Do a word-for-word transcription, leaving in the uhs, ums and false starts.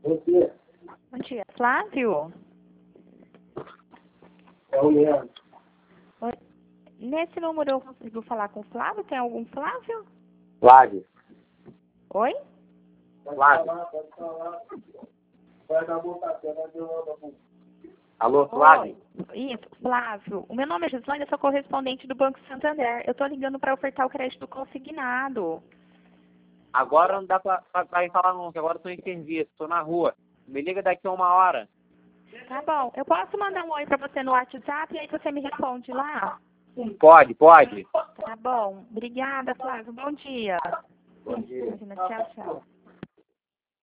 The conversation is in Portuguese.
Você Bom dia, Flávio? é o Leandro. Oi. Nesse número eu consigo falar com o Flávio? Tem algum Flávio? Flávio. Oi? Pode Flávio. falar, pode falar. Vai dar votação, vai dar votação. Alô, Flávio? Oi. Isso, Flávio. O meu nome é Gislaine, eu sou correspondente do Banco Santander. Eu estou ligando para ofertar o crédito consignado. Agora não dá pra, pra, pra ir falar não, que agora eu tô em serviço, tô na rua. Me liga daqui a uma hora. Tá bom. Eu posso mandar um oi para você no WhatsApp e aí você me responde lá? Pode, pode. Tá bom. Obrigada, Flávio. Bom dia. Bom dia. Imagina, tchau, tchau.